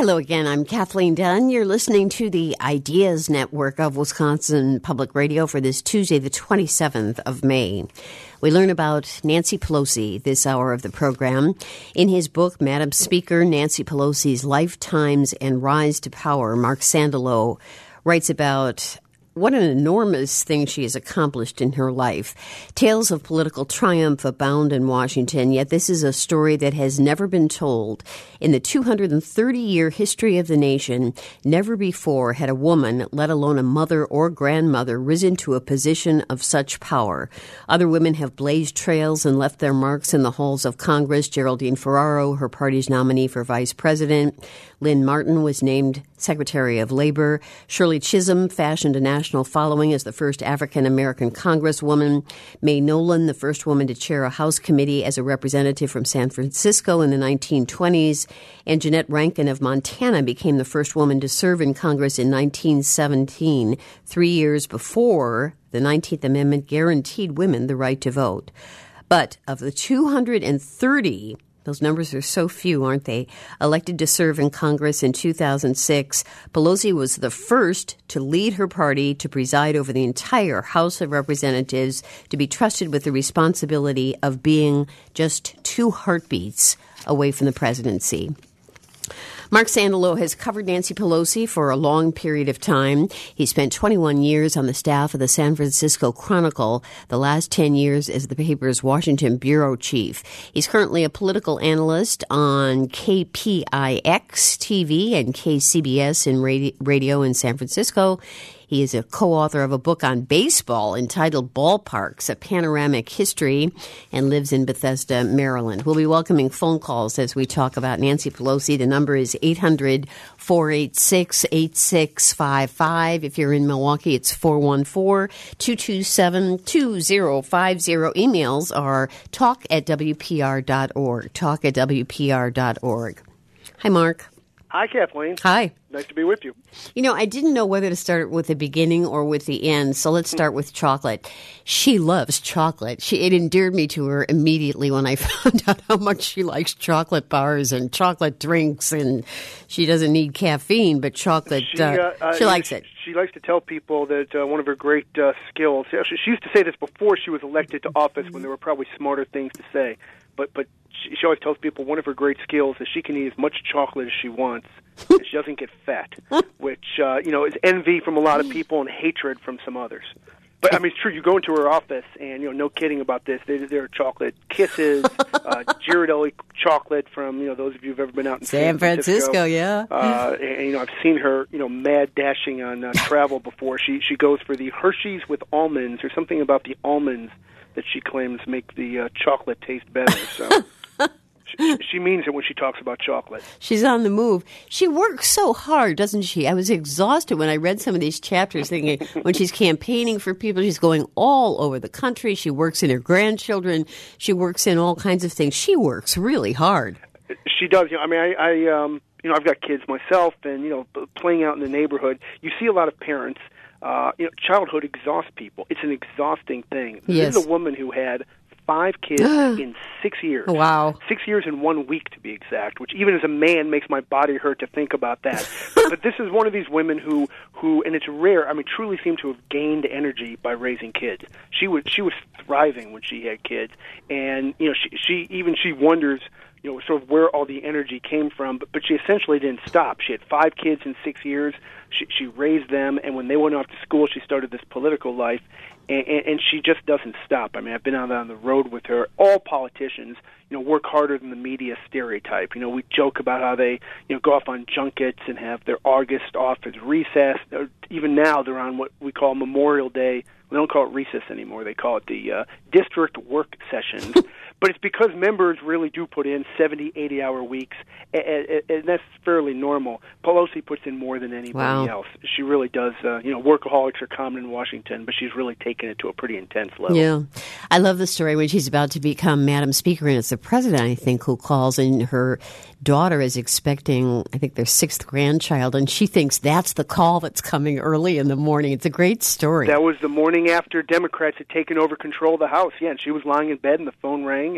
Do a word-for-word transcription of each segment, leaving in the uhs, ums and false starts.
Hello again. I'm Kathleen Dunn. You're listening to the Ideas Network of Wisconsin Public Radio for this Tuesday, the twenty-seventh of May. We learn about Nancy Pelosi this hour of the program. In his book, Madam Speaker, Nancy Pelosi's Lifetimes and Rise to Power, Mark Sandelow writes about what an enormous thing she has accomplished in her life. Tales of political triumph abound in Washington, yet this is a story that has never been told. In the two hundred thirty-year history of the nation, never before had a woman, let alone a mother or grandmother, risen to a position of such power. Other women have blazed trails and left their marks in the halls of Congress. Geraldine Ferraro, her party's nominee for vice president. Lynn Martin was named Secretary of Labor. Shirley Chisholm fashioned a national following as the first African-American congresswoman. Mae Nolan, the first woman to chair a House committee as a representative from San Francisco in the nineteen twenties. And Jeanette Rankin of Montana became the first woman to serve in Congress in nineteen seventeen, three years before the nineteenth Amendment guaranteed women the right to vote. But of the two hundred thirty, those numbers are so few, aren't they? Elected to serve in Congress in two thousand six, Pelosi was the first to lead her party to preside over the entire House of Representatives, to be trusted with the responsibility of being just two heartbeats away from the presidency. Mark Sandelow has covered Nancy Pelosi for a long period of time. He spent twenty-one years on the staff of the San Francisco Chronicle, the last ten years as the paper's Washington bureau chief. He's currently a political analyst on K P I X T V and K C B S in radio in San Francisco. He is a co-author of a book on baseball entitled Ballparks, A Panoramic History, and lives in Bethesda, Maryland. We'll be welcoming phone calls as we talk about Nancy Pelosi. The number is eight hundred, four eight six, eight six five five. If you're in Milwaukee, it's four one four, two two seven, two zero five zero. Emails are talk at W P R dot org, talk at W P R dot org. Hi, Mark. Hi, Kathleen. Hi. Nice to be with you. You know, I didn't know whether to start with the beginning or with the end, so let's start with chocolate. She loves chocolate. She, it endeared me to her immediately when I found out how much she likes chocolate bars and chocolate drinks, and she doesn't need caffeine, but chocolate, she, uh, uh, uh, she likes she, it. She likes to tell people that uh, one of her great uh, skills, she, she used to say this before she was elected to office when there were probably smarter things to say, but, but she, she always tells people one of her great skills is she can eat as much chocolate as she wants. She doesn't get fat, which, uh, you know, is envy from a lot of people and hatred from some others. But, I mean, it's true. You go into her office, and, you know, no kidding about this. There, there are chocolate kisses, uh, Ghirardelli chocolate from, you know, those of you who've ever been out in San, San Francisco. Francisco, yeah. Uh, and, and, you know, I've seen her, you know, mad dashing on uh, travel before. She she goes for the Hershey's with almonds, or something about the almonds that she claims make the uh, chocolate taste better, so... She means it when she talks about chocolate. She's on the move. She works so hard, doesn't she? I was exhausted when I read some of these chapters thinking when she's campaigning for people, she's going all over the country. She works in her grandchildren. She works in all kinds of things. She works really hard. She does. You know, I mean, I, I um, you know, I've got kids myself, and, you know, playing out in the neighborhood, you see a lot of parents. Uh, you know, childhood exhausts people. It's an exhausting thing. Yes. This is a woman who had five kids in six years. Wow. Six years in one week, to be exact, which even as a man makes my body hurt to think about that. but, but this is one of these women who, who, and it's rare, I mean, truly seem to have gained energy by raising kids. She was, she was thriving when she had kids, and, you know, she, she even she wonders, you know, sort of where all the energy came from, but, but she essentially didn't stop. She had five kids in six years. She, she raised them, and when they went off to school, she started this political life, and, and, and she just doesn't stop. I mean, I've been out on the road with her. All politicians, you know, work harder than the media stereotype. You know, we joke about how they, you know, go off on junkets and have their August off as recess. Even now, they're on what we call Memorial Day. They don't call it recess anymore. They call it the uh, district work sessions. But it's because members really do put in seventy, eighty-hour weeks, and, and that's fairly normal. Pelosi puts in more than anybody wow. else. She really does. Uh, you know, workaholics are common in Washington, but she's really taken it to a pretty intense level. Yeah. I love the story when she's about to become Madam Speaker, and it's the president, I think, who calls, and her daughter is expecting, I think, their sixth grandchild, and she thinks that's the call that's coming early in the morning. It's a great story. That was the morning after Democrats had taken over control of the House. Yeah, and she was lying in bed, and the phone rang, and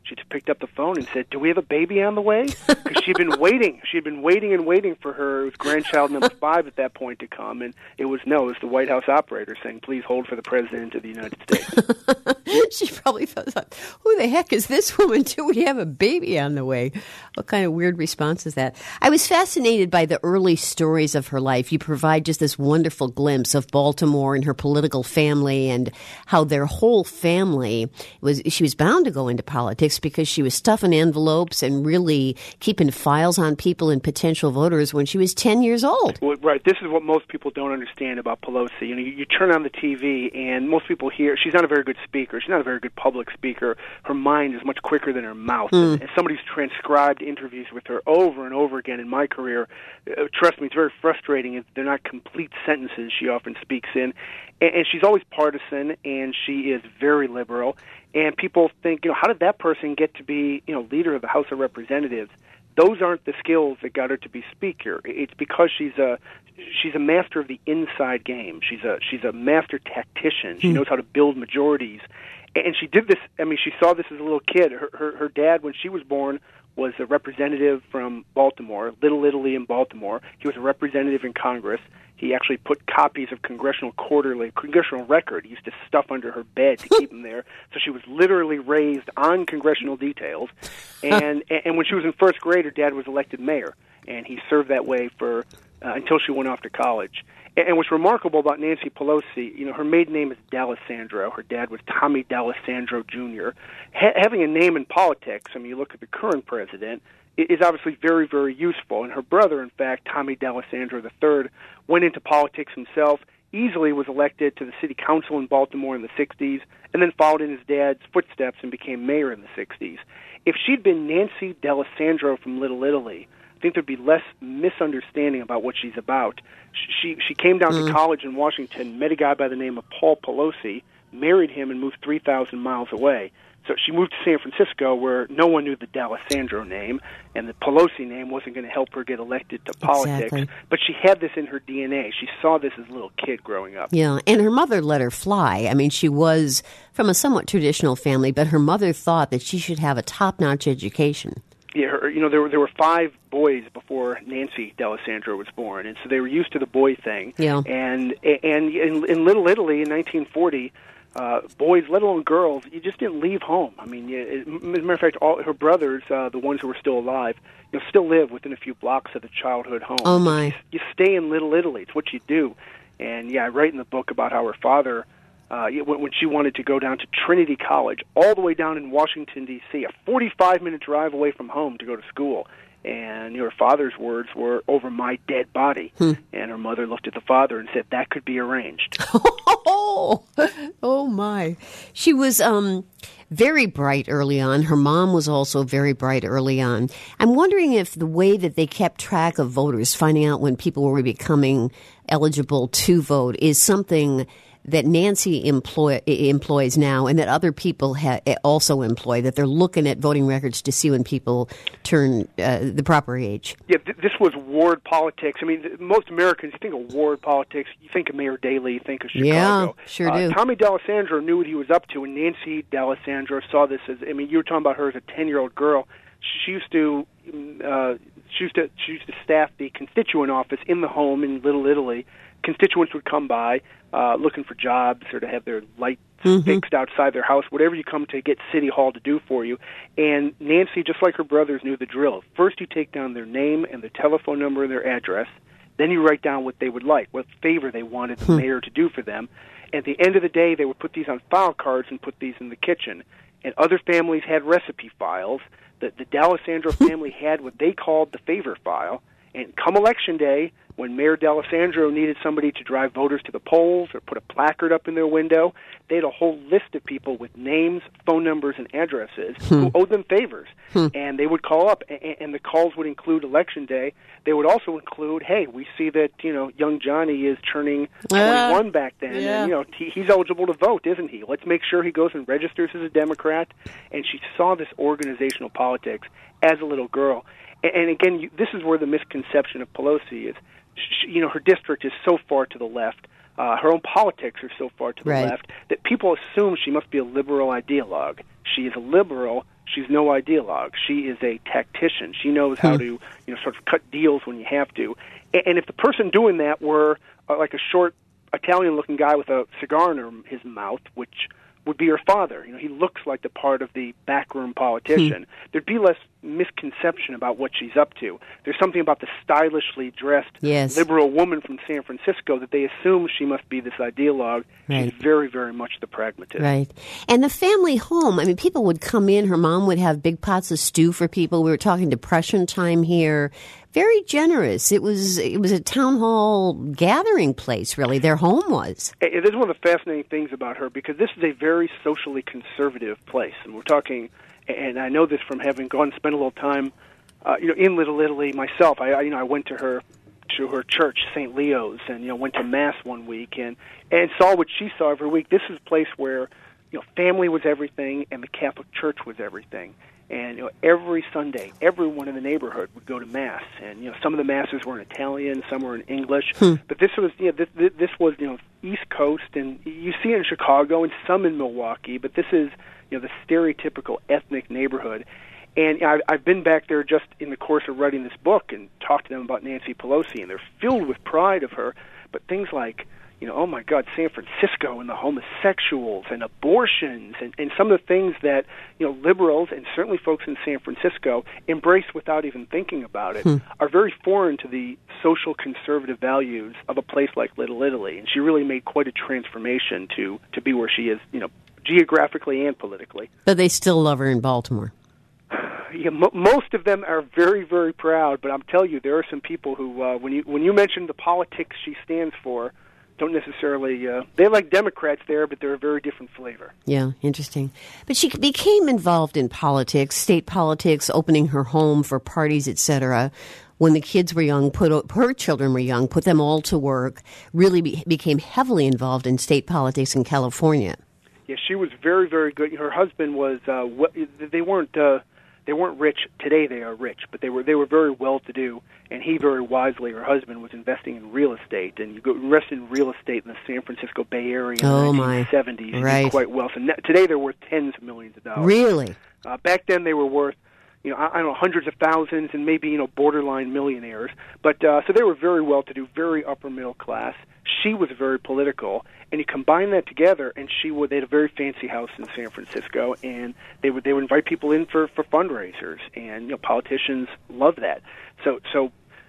She just picked up the phone and said, "Do we have a baby on the way?" Because she'd been waiting. She'd been waiting and waiting for her grandchild number five at that point to come, and it was no, it was the White House operator saying, "Please hold for the President of the United States." She probably thought, "Who the heck is this woman? Do we have a baby on the way?" What kind of weird response is that? I was fascinated by the early stories of her life. You provide just this wonderful glimpse of Baltimore and her political family and how their whole family was. She was bound to go into politics because she was stuffing envelopes and really keeping files on people and potential voters when she was ten years old. Well, right. This is what most people don't understand about Pelosi. You know, you, you turn on the T V and most people hear she's not a very good speaker. She's not a very good public speaker. Her mind is much quicker than her mouth. Mm. And, and somebody's transcribed interviews with her over and over again in my career. Uh, trust me, it's very frustrating. They're not complete sentences she often speaks in. And, and she's always partisan, and she is very liberal. And people think, you know, how did that person get to be, you know, leader of the House of Representatives? Those aren't the skills that got her to be speaker. It's because she's a she's a master of the inside game. She's a she's a master tactician. She knows how to build majorities, and she did this. I mean, she saw this as a little kid. Her her, her dad, when she was born, was a representative from Baltimore, Little Italy in Baltimore. He was a representative in Congress. He actually put copies of Congressional Quarterly, Congressional Record. He used to stuff under her bed to keep them there. So she was literally raised on congressional details. And and when she was in first grade, her dad was elected mayor, and he served that way for uh, until she went off to college. And, and what's remarkable about Nancy Pelosi, you know, her maiden name is D'Alessandro. Her dad was Tommy D'Alessandro Junior Ha- having a name in politics, I mean, you look at the current president, is obviously very, very useful. And her brother, in fact, Tommy D'Alessandro the third, went into politics himself, easily was elected to the city council in Baltimore in the sixties, and then followed in his dad's footsteps and became mayor in the sixties. If she'd been Nancy D'Alessandro from Little Italy, I think there'd be less misunderstanding about what she's about. She she came down mm. to college in Washington, met a guy by the name of Paul Pelosi, married him, and moved three thousand miles away. So she moved to San Francisco, where no one knew the D'Alessandro name, and the Pelosi name wasn't going to help her get elected to politics. Exactly. But she had this in her D N A. She saw this as a little kid growing up. Yeah, and her mother let her fly. I mean, she was from a somewhat traditional family, but her mother thought that she should have a top-notch education. Yeah, her, you know, there were there were five boys before Nancy D'Alessandro was born, and so they were used to the boy thing. Yeah. And and in, in Little Italy in nineteen forty. Uh, boys, let alone girls, you just didn't leave home. I mean, you, as a matter of fact, all her brothers, uh, the ones who were still alive, you know, still live within a few blocks of the childhood home. Oh my! You, you stay in Little Italy; it's what you do. And yeah, I write in the book about how her father, uh, when, when she wanted to go down to Trinity College, all the way down in Washington D C, a forty-five minute drive away from home to go to school. And her father's words were, "Over my dead body." Hmm. And her mother looked at the father and said, "That could be arranged." Oh, oh my. She was um, very bright early on. Her mom was also very bright early on. I'm wondering if the way that they kept track of voters, finding out when people were becoming eligible to vote, is something that Nancy employ, employs now and that other people ha- also employ, that they're looking at voting records to see when people turn uh, the proper age. Yeah, th- this was ward politics. I mean, th- most Americans, you think of ward politics, you think of Mayor Daley, you think of Chicago. Yeah, sure uh, do. Tommy D'Alessandro knew what he was up to, and Nancy D'Alessandro saw this as, I mean, you were talking about her as a ten-year-old girl. She used to, uh, she used to, she used to staff the constituent office in the home in Little Italy. Constituents would come by uh, looking for jobs or to have their lights mm-hmm. fixed outside their house, whatever you come to get City Hall to do for you. And Nancy, just like her brothers, knew the drill. First you take down their name and their telephone number and their address. Then you write down what they would like, what favor they wanted the mayor to do for them. At the end of the day, they would put these on file cards and put these in the kitchen. And other families had recipe files. The, the D'Alessandro family had what they called the favor file. And come Election Day, when Mayor D'Alessandro needed somebody to drive voters to the polls or put a placard up in their window, they had a whole list of people with names, phone numbers, and addresses hmm. who owed them favors. Hmm. And they would call up, and, and the calls would include Election Day. They would also include, hey, we see that, you know, young Johnny is turning twenty-one uh, back then. Yeah. And, you know, he, he's eligible to vote, isn't he? Let's make sure he goes and registers as a Democrat. And she saw this organizational politics as a little girl. And, and again, you, this is where the misconception of Pelosi is. She, you know, her district is so far to the left, uh, her own politics are so far to the right. left, that people assume she must be a liberal ideologue. She is a liberal. She's no ideologue. She is a tactician. She knows how Hmm. to, you know, sort of cut deals when you have to. A- And if the person doing that were uh, like a short Italian-looking guy with a cigar in her- his mouth, which would be her father. You know, he looks like the part of the backroom politician. Hmm. There'd be less misconception about what she's up to. There's something about the stylishly dressed Yes. liberal woman from San Francisco that they assume she must be this ideologue. Right. She's very, very much the pragmatist. Right. And the family home, I mean, people would come in. Her mom would have big pots of stew for people. We were talking Depression time here. Very generous. It was it was a town hall gathering place, really. Their home was. It is one of the fascinating things about her because this is a very socially conservative place. And we're talking, and I know this from having gone spent a little time uh, you know, in Little Italy myself. I, I you know I went to her to her church, Saint Leo's, and you know went to mass one week and and saw what she saw every week. This is a place where you know family was everything and the Catholic Church was everything. And you know, every Sunday, everyone in the neighborhood would go to mass, and you know, some of the masses were in Italian, some were in English. Hmm. But this was, you know, this, this was, you know, East Coast, and you see it in Chicago and some in Milwaukee. But this is, you know, the stereotypical ethnic neighborhood. And I've, I've been back there just in the course of writing this book and talked to them about Nancy Pelosi, and they're filled with pride of her. But things like, you know, oh my God, San Francisco and the homosexuals and abortions and, and some of the things that, you know, liberals and certainly folks in San Francisco embrace without even thinking about it Hmm. are very foreign to the social conservative values of a place like Little Italy. And she really made quite a transformation to, to be where she is, you know, geographically and politically. But they still love her in Baltimore. Yeah, mo most of them are very, very proud, but I'm telling you, there are some people who, uh, when you when you mention the politics she stands for, don't necessarily, uh, they like Democrats there, but they're a very different flavor. Yeah, interesting. But she became involved in politics, state politics, opening her home for parties, et cetera. When the kids were young, put her children were young, put them all to work, really be, became heavily involved in state politics in California. Yeah, she was very, very good. Her husband was, uh, they weren't, uh, they weren't rich. Today they are rich, but they were they were very well-to-do, and he very wisely, her husband, was investing in real estate. And you go invest in real estate in the San Francisco Bay Area in Oh, the my. nineteen seventies, you Right. did quite well. So now, today they're worth tens of millions of dollars. Really? Uh, back then they were worth, you know, I, I don't know, hundreds of thousands and maybe, you know, borderline millionaires. But uh, so they were very well-to-do, very upper middle class. She was very political, and you combine that together, and she would. They had a very fancy house in San Francisco, and they would they would invite people in for, for fundraisers, and you know politicians love that. So so.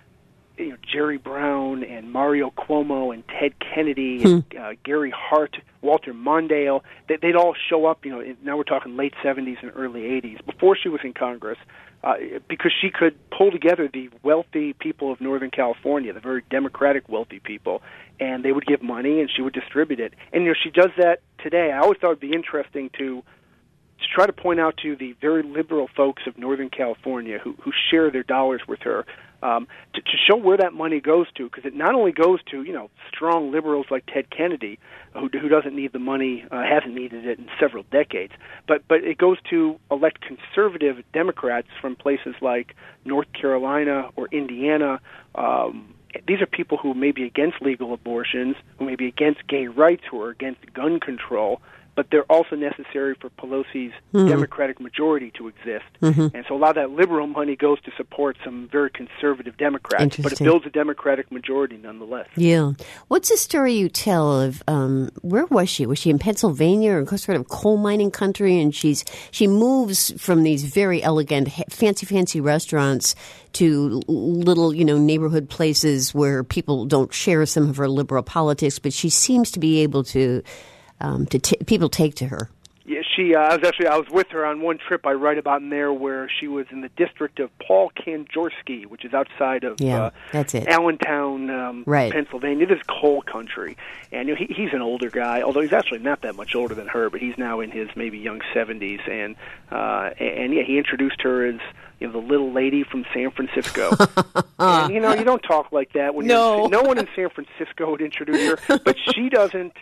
You know, Jerry Brown and Mario Cuomo and Ted Kennedy and Hmm. uh, Gary Hart, Walter Mondale, they, they'd all show up, you know, in, now we're talking late seventies and early eighties, before she was in Congress, uh, because she could pull together the wealthy people of Northern California, the very democratic wealthy people, and they would give money and she would distribute it. And, you know, she does that today. I always thought it would be interesting to to try to point out to the very liberal folks of Northern California who, who share their dollars with her, um, to, to show where that money goes to, because it not only goes to, you know, strong liberals like Ted Kennedy, who, who doesn't need the money, uh, hasn't needed it in several decades, but, but it goes to elect conservative Democrats from places like North Carolina or Indiana. Um, these are people who may be against legal abortions, who may be against gay rights, who are against gun control, but they're also necessary for Pelosi's Mm-hmm. Democratic majority to exist. Mhm. And so a lot of that liberal money goes to support some very conservative Democrats, but it Interesting. builds a Democratic majority nonetheless. Yeah. What's the story you tell of, um, where was she? Was she in Pennsylvania or sort of coal mining country? And she's she moves from these very elegant, ha- fancy, fancy restaurants to little, you know, neighborhood places where people don't share some of her liberal politics, but she seems to be able to, um, to t- people take to her. Yeah, she. Uh, I was actually I was with her on one trip I write about in there where she was in the district of Paul Kanjorski, which is outside of Yeah, uh, that's it. Allentown, um, Right. Pennsylvania. This is coal country, and you know, he, he's an older guy, although he's actually not that much older than her, but he's now in his maybe young seventies, and uh, and, and yeah, he introduced her as, you know, the little lady from San Francisco. And, you know, you don't talk like that when No. you're, no one in San Francisco would introduce her, but she doesn't.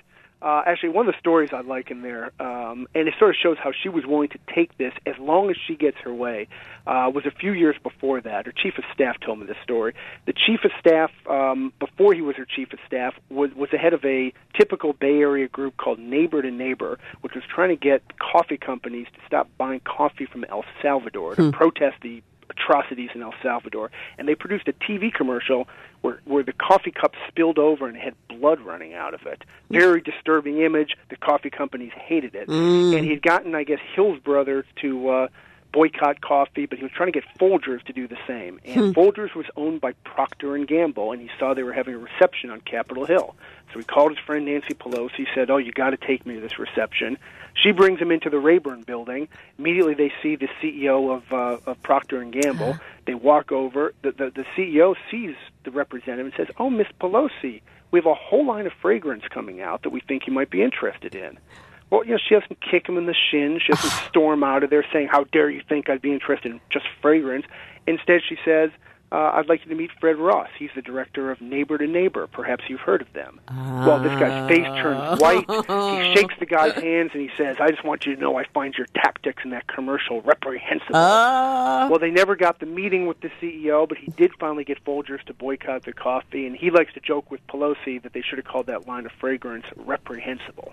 Uh, actually, one of the stories I like in there, um, and it sort of shows how she was willing to take this as long as she gets her way, uh, was a few years before that. Her chief of staff told me this story. The chief of staff, um, before he was her chief of staff, was, was the head of a typical Bay Area group called Neighbor to Neighbor, which was trying to get coffee companies to stop buying coffee from El Salvador, to hmm. protest the atrocities in El Salvador. And they produced a T V commercial where, where the coffee cup spilled over and had blood running out of it. Very disturbing image. The coffee companies hated it. Mm. And he'd gotten, I guess, Hills Brothers to uh, boycott coffee, but he was trying to get Folgers to do the same. And hmm. Folgers was owned by Procter and Gamble, and he saw they were having a reception on Capitol Hill. So he called his friend Nancy Pelosi. He said, oh, you got to take me to this reception. She brings him into the Rayburn building. Immediately they see the C E O of, uh, of Procter and Gamble. Uh-huh. They walk over. The, the, the C E O sees the representative and says, oh, Miss Pelosi, we have a whole line of fragrance coming out that we think you might be interested in. Well, you know, she doesn't kick him in the shin. She doesn't storm out of there saying, how dare you think I'd be interested in just fragrance. Instead, she says, uh, I'd like you to meet Fred Ross. He's the director of Neighbor to Neighbor. Perhaps you've heard of them. Uh, well, this guy's face turns white. He shakes the guy's hands and he says, I just want you to know I find your tactics in that commercial reprehensible. Uh, well, they never got the meeting with the C E O, but he did finally get Folgers to boycott the coffee, and he likes to joke with Pelosi that they should have called that line of fragrance reprehensible.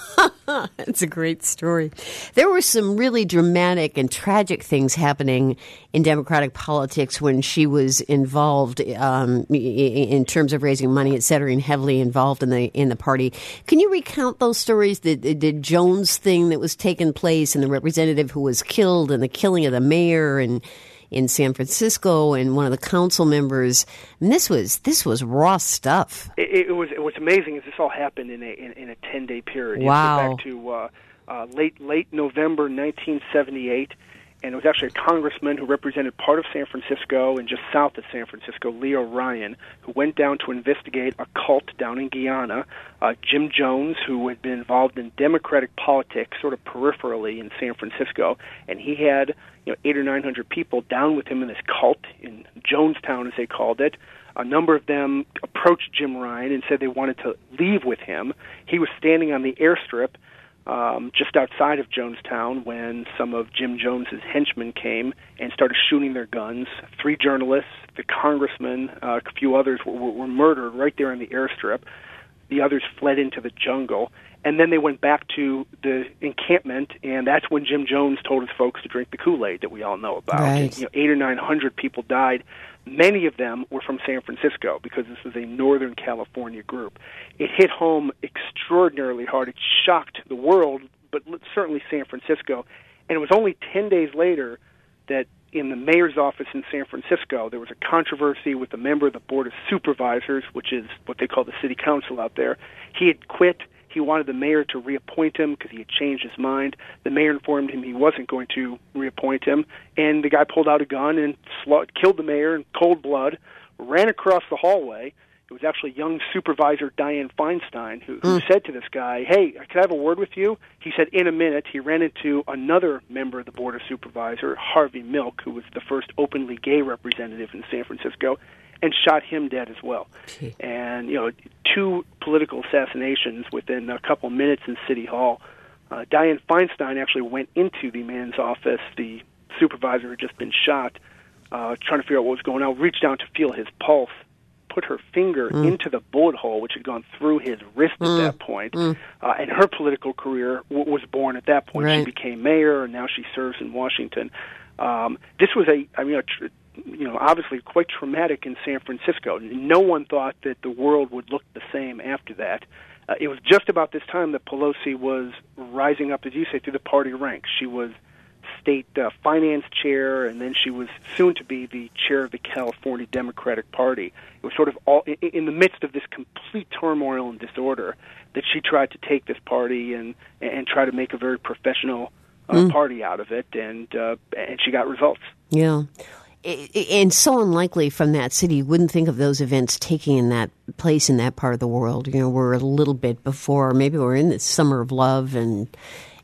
Oh, that's a great story. There were some really dramatic and tragic things happening in Democratic politics when she was involved um, in terms of raising money, et cetera, and heavily involved in the in the party. Can you recount those stories? The, the Jones thing that was taking place, and the representative who was killed, and the killing of the mayor, and in San Francisco, and one of the council members. And this was this was raw stuff. It, it was it was amazing. As this all happened in a in, in a ten day period. Wow. You go back to uh, uh, late late November nineteen seventy-eight. And it was actually a congressman who represented part of San Francisco and just south of San Francisco, Leo Ryan, who went down to investigate a cult down in Guyana. Uh, Jim Jones, who had been involved in Democratic politics sort of peripherally in San Francisco, and he had you know eight or nine hundred people down with him in this cult in Jonestown, as they called it. A number of them approached Jim Ryan and said they wanted to leave with him. He was standing on the airstrip Um, just outside of Jonestown when some of Jim Jones's henchmen came and started shooting their guns. Three journalists, the congressman, uh, a few others were, were, were murdered right there on the airstrip. The others fled into the jungle. And then they went back to the encampment, and that's when Jim Jones told his folks to drink the Kool-Aid that we all know about. Right. And, you know, eight or nine hundred people died. Many of them were from San Francisco because this was a Northern California group. It hit home extraordinarily hard. It shocked the world, but certainly San Francisco. And it was only ten days later that in the mayor's office in San Francisco, there was a controversy with a member of the Board of Supervisors, which is what they call the city council out there. He had quit. He wanted the mayor to reappoint him because he had changed his mind. The mayor informed him he wasn't going to reappoint him, and the guy pulled out a gun and sl- killed the mayor in cold blood, ran across the hallway. It was actually young Supervisor Dianne Feinstein who, who mm. said to this guy, hey, can I have a word with you? He said, in a minute. He ran into another member of the Board of Supervisors, Harvey Milk, who was the first openly gay representative in San Francisco, and shot him dead as well. Okay. And, you know, two political assassinations within a couple minutes in City Hall. Uh, Dianne Feinstein actually went into the man's office, the supervisor had just been shot, uh, trying to figure out what was going on, reached down to feel his pulse, put her finger mm. into the bullet hole, which had gone through his wrist mm. at that point. Mm. Uh, and her political career w- was born at that point. Right. She became mayor, and now she serves in Washington. Um, this was a, I mean, a tr- you know, obviously quite traumatic in San Francisco. No one thought that the world would look the same after that. Uh, it was just about this time that Pelosi was rising up, as you say, through the party ranks. She was state uh, finance chair, and then she was soon to be the chair of the California Democratic Party. It was sort of all in, in the midst of this complete turmoil and disorder that she tried to take this party and and try to make a very professional uh, mm. party out of it, and uh, and she got results. Yeah. And so unlikely from that city, you wouldn't think of those events taking in that place in that part of the world. You know, we're a little bit before, maybe we're in the summer of love, and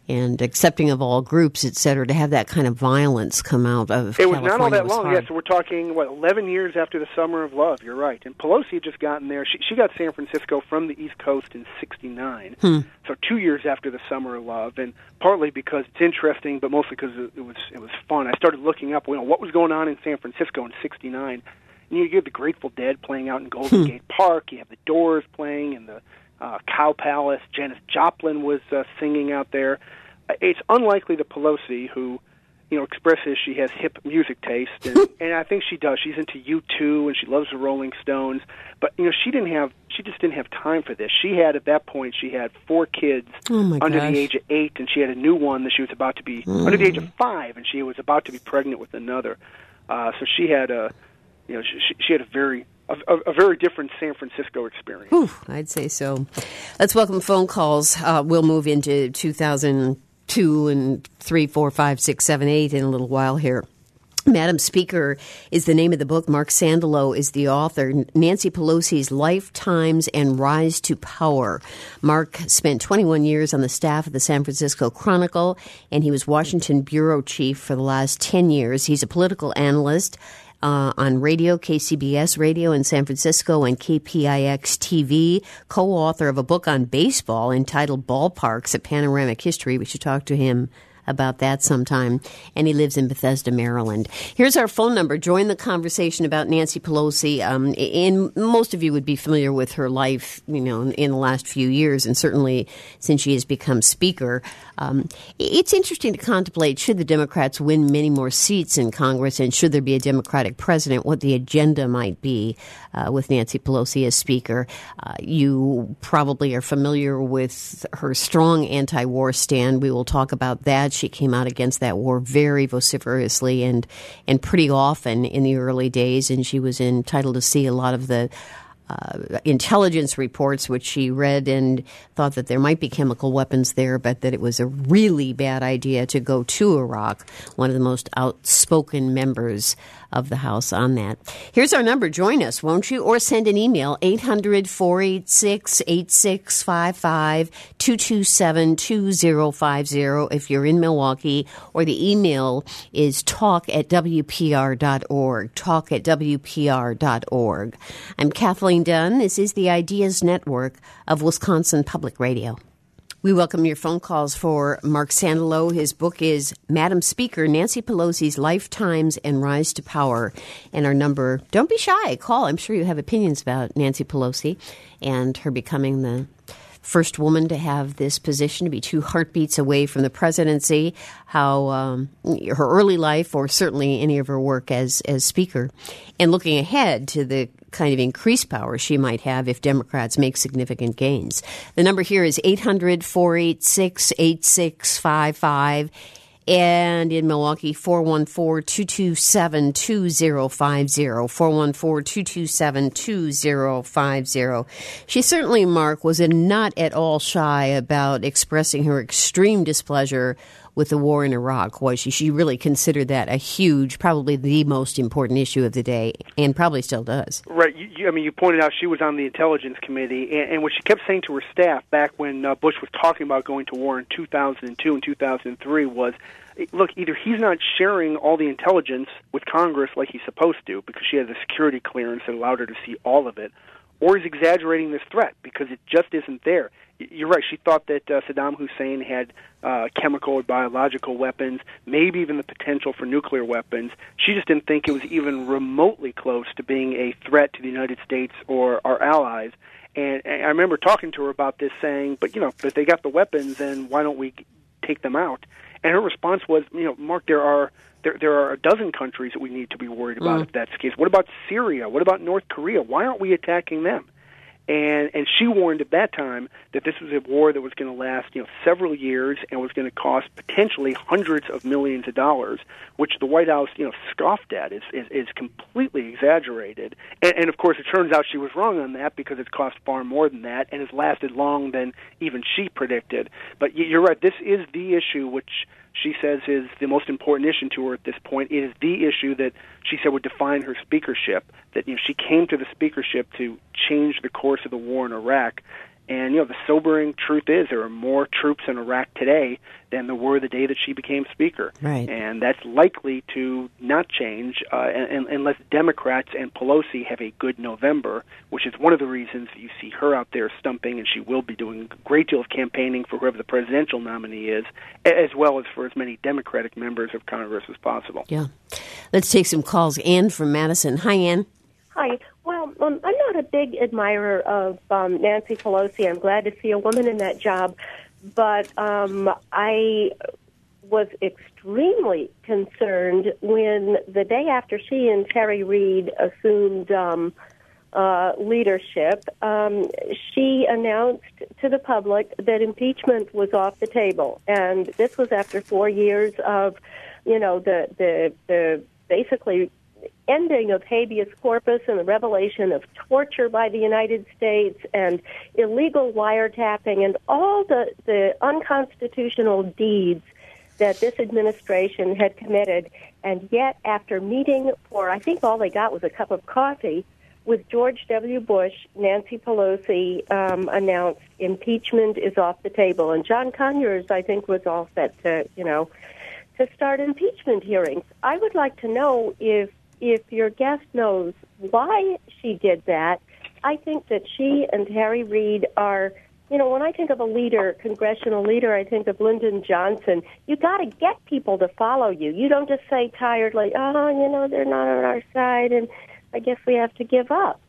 and accepting of all groups, et cetera, to have that kind of violence come out of It California was not all that long, hard. yes. So we're talking, what, eleven years after the Summer of Love, you're right. And Pelosi had just gotten there. She, she got San Francisco from the East Coast in sixty-nine, hmm. so two years after the Summer of Love, and partly because it's interesting, but mostly because it, it was it was fun. I started looking up, you know, what was going on in San Francisco in sixty-nine. And you get the Grateful Dead playing out in Golden hmm. Gate Park. You have the Doors playing in the uh, Cow Palace. Janis Joplin was uh, singing out there. It's unlikely that Pelosi, who, you know, expresses she has hip music taste, and, and I think she does. She's into U two, and she loves the Rolling Stones. But you know, she didn't have, she just didn't have time for this. She had, at that point, she had four kids oh my under gosh. the age of eight, and she had a new one that she was about to be mm. under the age of five, and she was about to be pregnant with another. Uh, so she had a, you know, she, she had a very A, a very different San Francisco experience. Whew, I'd say so. Let's welcome phone calls. Uh, we'll move into two thousand two and three, four, five, six, seven, eight in a little while here. Madam Speaker is the name of the book. Mark Sandalow is the author. Nancy Pelosi's Lifetimes and Rise to Power. Mark spent twenty-one years on the staff of the San Francisco Chronicle, and he was Washington bureau chief for the last ten years. He's a political analyst Uh, on radio, K C B S Radio in San Francisco and K P I X T V, co-author of a book on baseball entitled Ballparks, A Panoramic History. We should talk to him about that sometime. And he lives in Bethesda, Maryland. Here's our phone number. Join the conversation about Nancy Pelosi. Um, and most of you would be familiar with her life, you know, in the last few years, and certainly since she has become Speaker. Um, it's interesting to contemplate, should the Democrats win many more seats in Congress and should there be a Democratic president, what the agenda might be uh, with Nancy Pelosi as Speaker. Uh, you probably are familiar with her strong anti-war stand. We will talk about that. She came out against that war very vociferously and, and pretty often in the early days, and she was entitled to see a lot of the Uh, intelligence reports, which she read and thought that there might be chemical weapons there, but that it was a really bad idea to go to Iraq. One of the most outspoken members of the House on that. Here's our number. Join us, won't you? Or send an email, eight hundred, four eight six, eight six five five, two two seven, two zero five zero if you're in Milwaukee, or the email is talk at W P R dot org, talk at W P R dot org. I'm Kathleen Dunn. This is the Ideas Network of Wisconsin Public Radio. We welcome your phone calls for Mark Sandalow. His book is Madam Speaker, Nancy Pelosi's Lifetimes and Rise to Power. And our number, don't be shy, call. I'm sure you have opinions about Nancy Pelosi and her becoming the first woman to have this position, to be two heartbeats away from the presidency, how um, her early life, or certainly any of her work as, as Speaker, and looking ahead to the kind of increased power she might have if Democrats make significant gains. The number here is eight hundred, four eight six, eight six five five. And in Milwaukee, four one four, two two seven, two zero five zero, four one four, two two seven, two zero five zero. She certainly, Mark, was not at all shy about expressing her extreme displeasure with the war in Iraq, was she? She really considered that a huge, probably the most important issue of the day, and probably still does. Right. You, you, I mean, you pointed out she was on the Intelligence Committee, and, and what she kept saying to her staff back when uh, Bush was talking about going to war in two thousand two and two thousand three was, look, either he's not sharing all the intelligence with Congress like he's supposed to, because she has a security clearance that allowed her to see all of it, or he's exaggerating this threat because it just isn't there. You're right. She thought that uh, Saddam Hussein had uh, chemical or biological weapons, maybe even the potential for nuclear weapons. She just didn't think it was even remotely close to being a threat to the United States or our allies. And, and I remember talking to her about this, saying, but, you know, if they got the weapons, then why don't we take them out? And her response was, you know, Mark, there are there there are a dozen countries that we need to be worried about mm. if that's the case. What about Syria? What about North Korea? Why aren't we attacking them? And and she warned at that time that this was a war that was going to last, you know, several years and was going to cost potentially hundreds of millions of dollars, which the White House, you know, scoffed at. is is, is completely exaggerated. And, and of course, it turns out she was wrong on that, because it's cost far more than that and has lasted long than even she predicted. But you're right. This is the issue which she says is the most important issue to her at this point. It is the issue that she said would define her speakership, that, you know, she came to the speakership to change the course of the war in Iraq. And, you know, the sobering truth is there are more troops in Iraq today than there were the day that she became Speaker. Right. And that's likely to not change uh, and, unless Democrats and Pelosi have a good November, which is one of the reasons you see her out there stumping, and she will be doing a great deal of campaigning for whoever the presidential nominee is, as well as for as many Democratic members of Congress as possible. Yeah. Let's take some calls. Ann from Madison. Hi, Ann. Hi. Well, um, I'm not a big admirer of um, Nancy Pelosi. I'm glad to see a woman in that job. But um, I was extremely concerned when the day after she and Terry Reid assumed um, uh, leadership, um, she announced to the public that impeachment was off the table. And this was after four years of, you know, the, the, the basically ending of habeas corpus and the revelation of torture by the United States and illegal wiretapping and all the, the unconstitutional deeds that this administration had committed. And yet, after meeting for, I think all they got was a cup of coffee, with George W. Bush, Nancy Pelosi um, announced impeachment is off the table. And John Conyers, I think, was all set to, you know, to start impeachment hearings. I would like to know if If your guest knows why she did that. I think that she and Harry Reid are, you know, when I think of a leader, congressional leader, I think of Lyndon Johnson. You got to get people to follow you. You don't just say tiredly, oh, you know, they're not on our side, and I guess we have to give up.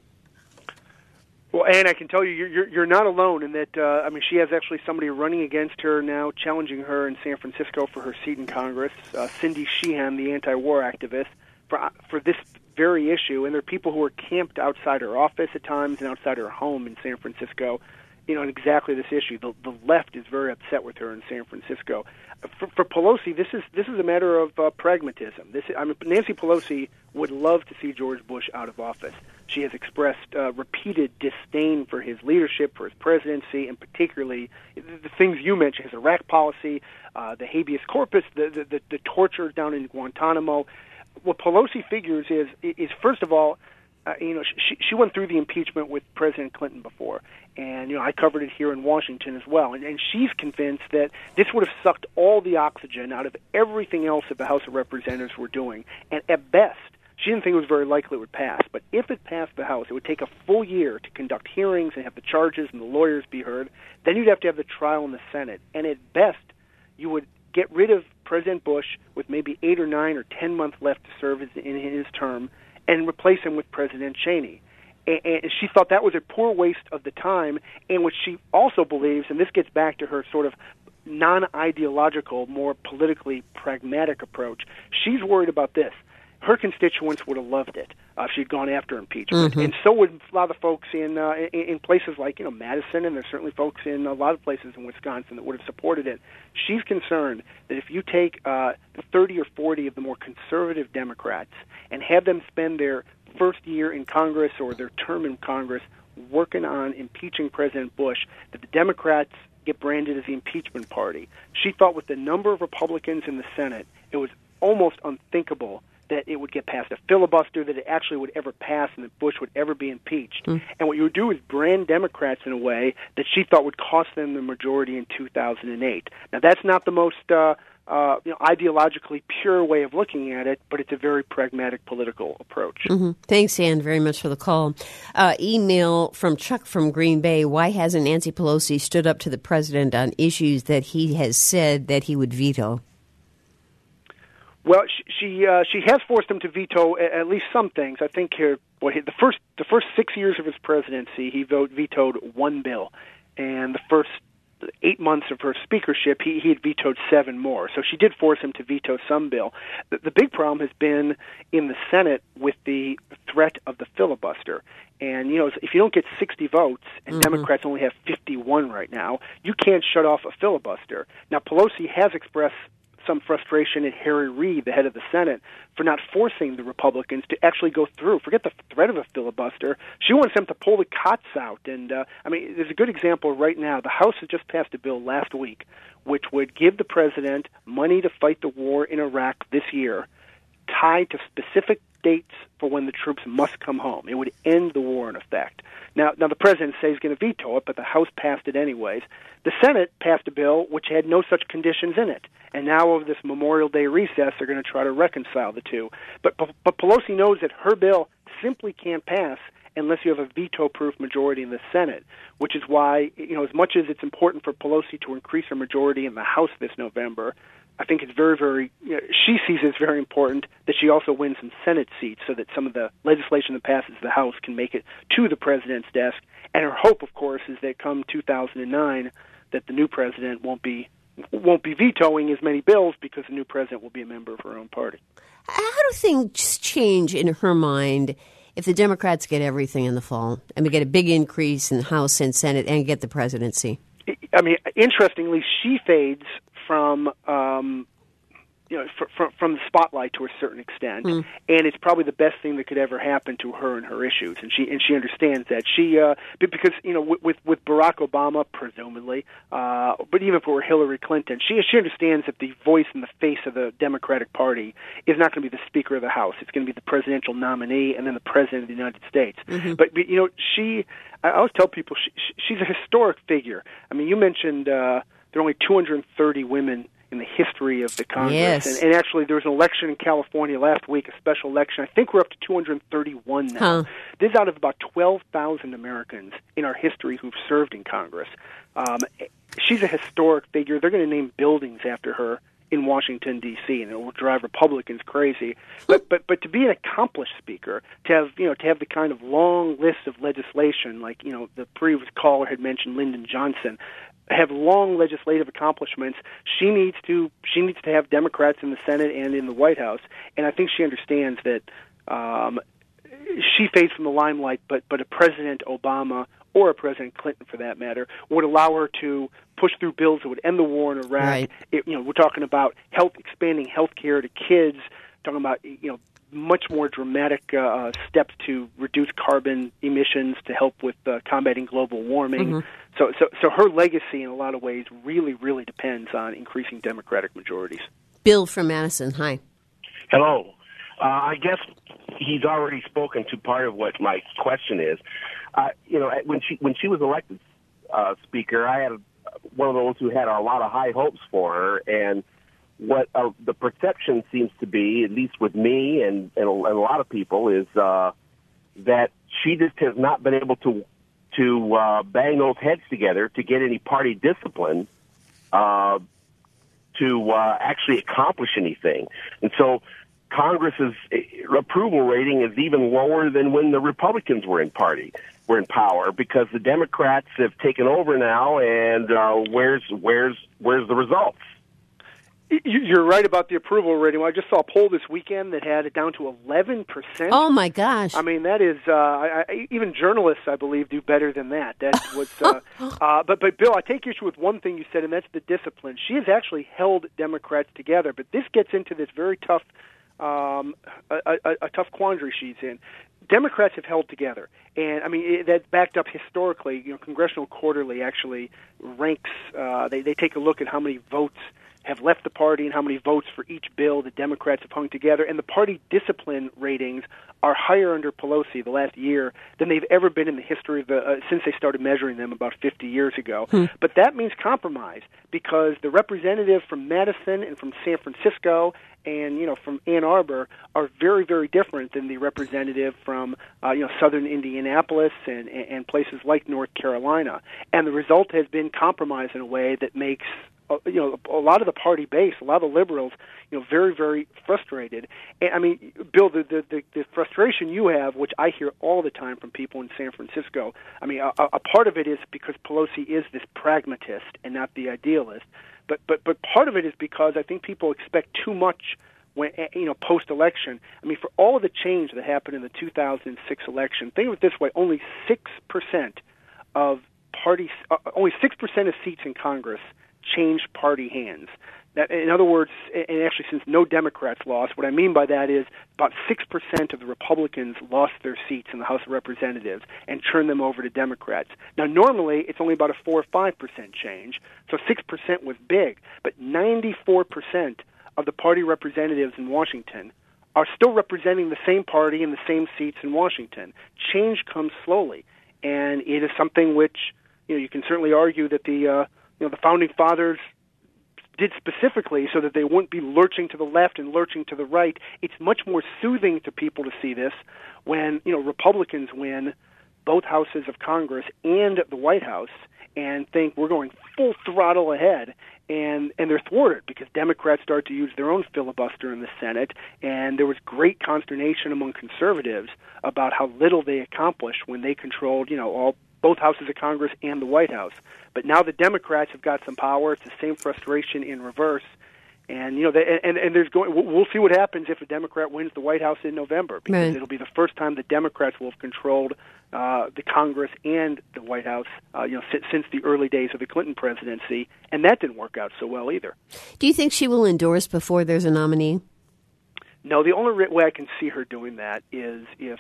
Well, Ann, I can tell you, you're you're not alone in that. Uh, I mean, she has actually somebody running against her now, challenging her in San Francisco for her seat in Congress. Uh, Cindy Sheehan, the anti-war activist, for for this very issue, and there are people who are camped outside her office at times and outside her home in San Francisco, you know, on exactly this issue. The, the left is very upset with her in San Francisco. For, for Pelosi, this is this is a matter of uh, pragmatism. This, I mean, Nancy Pelosi would love to see George Bush out of office. She has expressed uh, repeated disdain for his leadership, for his presidency, and particularly the, the things you mentioned, his Iraq policy, uh, the habeas corpus, the, the, the, the torture down in Guantanamo. What Pelosi figures is, is first of all, uh, you know, she, she went through the impeachment with President Clinton before, and you know, I covered it here in Washington as well. And, and she's convinced that this would have sucked all the oxygen out of everything else that the House of Representatives were doing. And at best, she didn't think it was very likely it would pass. But if it passed the House, it would take a full year to conduct hearings and have the charges and the lawyers be heard. Then you'd have to have the trial in the Senate, and at best, you would get rid of President Bush with maybe eight or nine or ten months left to serve in his term and replace him with President Cheney. And, and she thought that was a poor waste of the time, and what she also believes, and this gets back to her sort of non-ideological, more politically pragmatic approach, she's worried about this. Her constituents would have loved it uh, if she'd gone after impeachment, mm-hmm. and so would a lot of folks in, uh, in in places like you know Madison, and there's certainly folks in a lot of places in Wisconsin that would have supported it. She's concerned that if you take uh, thirty or forty of the more conservative Democrats and have them spend their first year in Congress or their term in Congress working on impeaching President Bush, that the Democrats get branded as the impeachment party. She thought with the number of Republicans in the Senate, it was almost unthinkable that it would get past a filibuster, that it actually would ever pass, and that Bush would ever be impeached. Mm. And what you would do is brand Democrats in a way that she thought would cost them the majority in two thousand eight. Now, that's not the most uh, uh, you know, ideologically pure way of looking at it, but it's a very pragmatic political approach. Mm-hmm. Thanks, Ann, very much for the call. Uh, email from Chuck from Green Bay. Why hasn't Nancy Pelosi stood up to the president on issues that he has said that he would veto? Well, she she, uh, she has forced him to veto at least some things. I think here, boy, the first the first six years of his presidency, he vote, vetoed one bill, and the first eight months of her speakership, he, he had vetoed seven more. So she did force him to veto some bill. The, the big problem has been in the Senate with the threat of the filibuster. And, you know, if you don't get sixty votes, and mm-hmm. Democrats only have fifty-one right now, you can't shut off a filibuster. Now, Pelosi has expressed some frustration at Harry Reid, the head of the Senate, for not forcing the Republicans to actually go through. Forget the threat of a filibuster. She wants them to pull the cots out. And, uh, I mean, there's a good example right now. The House has just passed a bill last week which would give the president money to fight the war in Iraq this year, tied to specific dates for when the troops must come home. It would end the war in effect. Now, now the president says he's going to veto it, but the House passed it anyways. The Senate passed a bill which had no such conditions in it. And now over this Memorial Day recess, they're going to try to reconcile the two. But, but Pelosi knows that her bill simply can't pass unless you have a veto-proof majority in the Senate, which is why, you know, as much as it's important for Pelosi to increase her majority in the House this November, I think it's very, very, you know, she sees it as very important that she also wins some Senate seats so that some of the legislation that passes the House can make it to the president's desk. And her hope, of course, is that come two thousand nine, that the new president won't be won't be vetoing as many bills because the new president will be a member of her own party. How do things change in her mind if the Democrats get everything in the fall and we get a big increase in the House and Senate and get the presidency? I mean, interestingly, she fades from um, you know from from the spotlight to a certain extent, mm. and it's probably the best thing that could ever happen to her and her issues, and she and she understands that. She uh, because you know with with Barack Obama presumably, uh, but even if it were Hillary Clinton, she she understands that the voice and the face of the Democratic Party is not going to be the Speaker of the House. It's going to be the presidential nominee and then the President of the United States. Mm-hmm. But, but you know she. I always tell people she, she's a historic figure. I mean, you mentioned uh, there are only two hundred thirty women in the history of the Congress. Yes. And, and actually, there was an election in California last week, a special election. I think we're up to two hundred thirty-one now. Huh. This is out of about twelve thousand Americans in our history who've served in Congress. Um, she's a historic figure. They're going to name buildings after her in Washington, D C, and it will drive Republicans crazy. But but but to be an accomplished speaker, to have you know to have the kind of long list of legislation, like you know the previous caller had mentioned, Lyndon Johnson, have long legislative accomplishments. She needs to she needs to have Democrats in the Senate and in the White House, and I think she understands that um, she fades from the limelight, but but a President Obama or a President Clinton, for that matter, would allow her to push through bills that would end the war in Iraq. Right. It, you know, we're talking about health, expanding health care to kids, talking about, you know, much more dramatic uh, steps to reduce carbon emissions to help with uh, combating global warming. Mm-hmm. So, so, so her legacy, in a lot of ways, really, really depends on increasing Democratic majorities. Bill from Madison, hi. Hello. Uh, I guess he's already spoken to part of what my question is. Uh, you know, when she when she was elected uh, Speaker, I had one of those who had a lot of high hopes for her, and what uh, the perception seems to be, at least with me and, and, a, and a lot of people, is uh, that she just has not been able to to uh, bang those heads together to get any party discipline uh, to uh, actually accomplish anything, and so Congress's approval rating is even lower than when the Republicans were in party, were in power, because the Democrats have taken over now, and uh, where's where's where's the results? You're right about the approval rating. I just saw a poll this weekend that had it down to eleven percent. Oh, my gosh. I mean, that is, uh, I, I, even journalists, I believe, do better than that. That's what's, uh, uh, but, but, Bill, I take issue with one thing you said, and that's the discipline. She has actually held Democrats together, but this gets into this very tough Um, a, a, a tough quandary she's in. Democrats have held together, and I mean it, that's backed up historically. You know, Congressional Quarterly actually ranks. Uh, they they take a look at how many votes have left the party and how many votes for each bill the Democrats have hung together, and the party discipline ratings are higher under Pelosi the last year than they've ever been in the history of the uh, since they started measuring them about fifty years ago. Hmm. But that means compromise, because the representative from Madison and from San Francisco and you know from Ann Arbor are very, very different than the representative from uh, you know southern Indianapolis and, and places like North Carolina. And the result has been compromise in a way that makes uh, you know a lot of the party base, a lot of the liberals, you know, very, very frustrated. And I mean, Bill, the the, the, the frustration you have, which I hear all the time from people in San Francisco. I mean, a, a part of it is because Pelosi is this pragmatist and not the idealist. But but but part of it is because I think people expect too much when you know post-election. I mean, for all of the change that happened in the two thousand six election, think of it this way: only six percent of parties, uh, only six percent of seats in Congress changed party hands. That, in other words, and actually since no Democrats lost, what I mean by that is about six percent of the Republicans lost their seats in the House of Representatives and turned them over to Democrats. Now, normally, it's only about a four or five percent change, so six percent was big, but ninety-four percent of the party representatives in Washington are still representing the same party in the same seats in Washington. Change comes slowly, and it is something which, you know, you can certainly argue that the uh, you know the founding fathers did specifically so that they wouldn't be lurching to the left and lurching to the right. It's much more soothing to people to see this when, you know, Republicans win both houses of Congress and the White House and think we're going full throttle ahead, and, and they're thwarted because Democrats start to use their own filibuster in the Senate, and there was great consternation among conservatives about how little they accomplished when they controlled, you know, all both houses of Congress and the White House. But now the Democrats have got some power. It's the same frustration in reverse. And, you know, they, and, and there's going, we'll see what happens if a Democrat wins the White House in November, because right. it'll be the first time the Democrats will have controlled uh, the Congress and the White House, uh, you know, since, since the early days of the Clinton presidency. And that didn't work out so well either. Do you think she will endorse before there's a nominee? No, the only way I can see her doing that is if,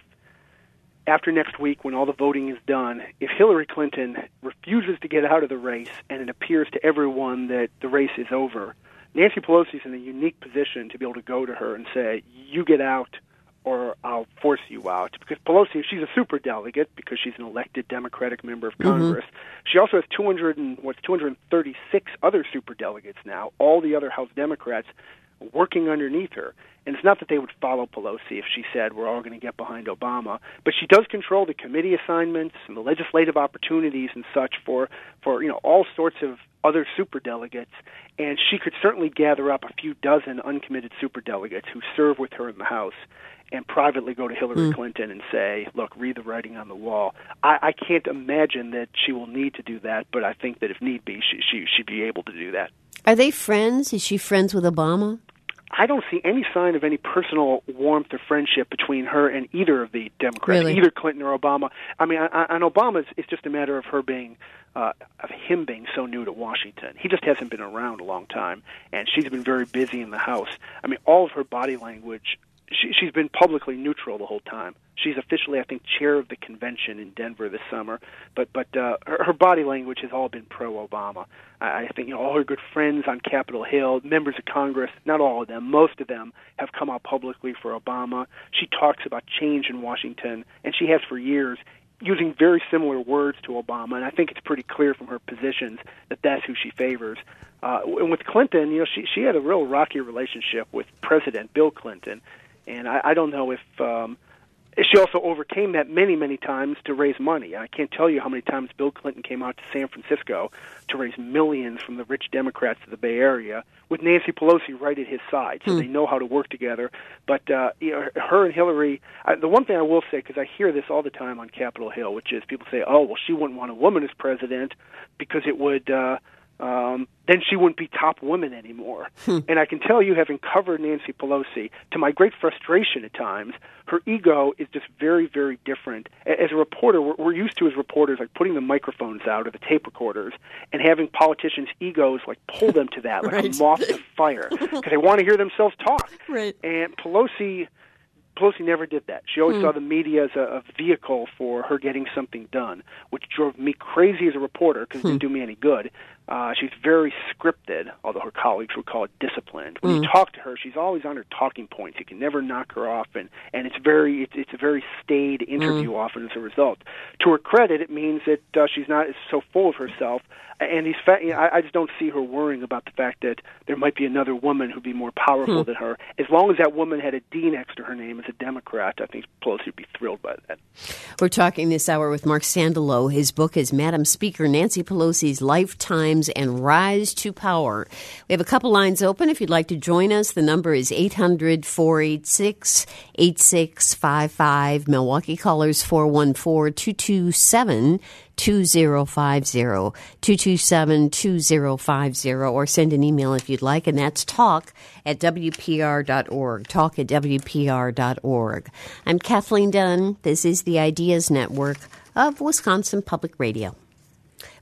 after next week, when all the voting is done, if Hillary Clinton refuses to get out of the race and it appears to everyone that the race is over, Nancy Pelosi is in a unique position to be able to go to her and say, you get out or I'll force you out. Because Pelosi, she's a superdelegate because she's an elected Democratic member of Congress. Mm-hmm. She also has two hundred and what's two hundred thirty-six other superdelegates now, all the other House Democrats working underneath her. And it's not that they would follow Pelosi if she said we're all going to get behind Obama, but she does control the committee assignments and the legislative opportunities and such for, for you know, all sorts of other superdelegates, and she could certainly gather up a few dozen uncommitted superdelegates who serve with her in the House and privately go to Hillary mm. Clinton and say, look, read the writing on the wall. I, I can't imagine that she will need to do that, but I think that if need be, she, she, she'd be able to do that. Are they friends? Is she friends with Obama? I don't see any sign of any personal warmth or friendship between her and either of the Democrats, really? either Clinton or Obama. I mean, on Obama, it's just a matter of her being, uh, of him being so new to Washington. He just hasn't been around a long time, and she's been very busy in the House. I mean, all of her body language, she, she's been publicly neutral the whole time. She's officially, I think, chair of the convention in Denver this summer, but but uh, her, her body language has all been pro-Obama. I, I think you know all her good friends on Capitol Hill, members of Congress, not all of them, most of them have come out publicly for Obama. She talks about change in Washington, and she has for years, using very similar words to Obama, and I think it's pretty clear from her positions that that's who she favors. Uh, and with Clinton, you know, she she had a real rocky relationship with President Bill Clinton, and I, I don't know if. Um, She also overcame that many, many times to raise money. I can't tell you how many times Bill Clinton came out to San Francisco to raise millions from the rich Democrats of the Bay Area, with Nancy Pelosi right at his side. So hmm. they know how to work together. But uh, you know, her and Hillary, uh, the one thing I will say, because I hear this all the time on Capitol Hill, which is people say, oh, well, she wouldn't want a woman as president because it would... Uh, Um, then she wouldn't be top woman anymore. Hmm. And I can tell you, having covered Nancy Pelosi, to my great frustration at times, her ego is just very, very different. As a reporter, we're, we're used to as reporters, like putting the microphones out or the tape recorders and having politicians' egos like pull them to that, like right. a moth to fire, because they want to hear themselves talk. Right. And Pelosi... Pelosi never did that. She always hmm. saw the media as a, a vehicle for her getting something done, which drove me crazy as a reporter because it didn't do me any good. Uh, she's very scripted, although her colleagues would call it disciplined. When mm. you talk to her, she's always on her talking points. You can never knock her off, and, and it's very it's, it's a very staid interview mm. often as a result. To her credit, it means that uh, she's not so full of herself. And these fa- you know, I, I just don't see her worrying about the fact that there might be another woman who'd be more powerful hmm. than her. As long as that woman had a D next to her name as a Democrat, I think Pelosi would be thrilled by that. We're talking this hour with Mark Sandalow. His book is Madam Speaker, Nancy Pelosi's Lifetimes and Rise to Power. We have a couple lines open. If you'd like to join us, the number is eight hundred, four eight six, eight six five five. Milwaukee callers four one four, two two seven, two zero five zero, two two seven, two zero five zero, or send an email if you'd like, and that's talk at W P R dot org, talk at W P R dot org. I'm Kathleen Dunn. This is the Ideas Network of Wisconsin Public Radio.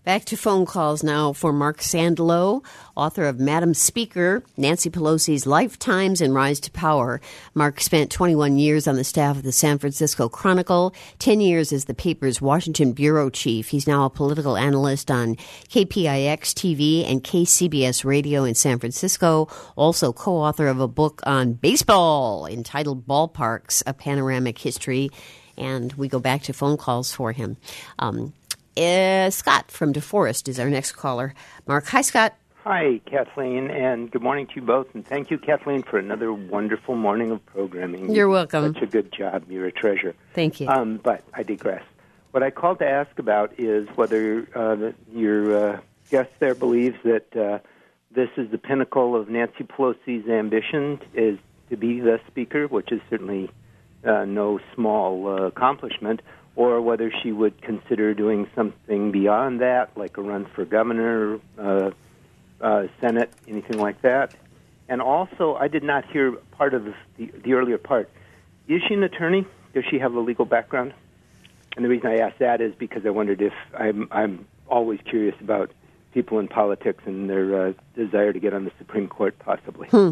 Back to phone calls now for Mark Sandlow, author of Madam Speaker, Nancy Pelosi's Lifetimes and Rise to Power. Mark spent twenty-one years on the staff of the San Francisco Chronicle, ten years as the paper's Washington bureau chief. He's now a political analyst on K P I X T V and K C B S Radio in San Francisco, also co-author of a book on baseball entitled Ballparks, A Panoramic History. And we go back to phone calls for him. Um, Uh, Scott from DeForest is our next caller. Mark, hi, Scott. Hi, Kathleen, and good morning to you both. And thank you, Kathleen, for another wonderful morning of programming. You're welcome. Such a good job. You're a treasure. Thank you. Um, but I digress. What I called to ask about is whether uh, the, your uh, guest there believes that uh, this is the pinnacle of Nancy Pelosi's ambition is to be the speaker, which is certainly uh, no small uh, accomplishment, or whether she would consider doing something beyond that, like a run for governor, uh, uh, Senate, anything like that. And also, I did not hear part of the, the earlier part. Is she an attorney? Does she have a legal background? And the reason I asked that is because I wondered if I'm, I'm always curious about people in politics and their uh, desire to get on the Supreme Court, possibly. Hmm.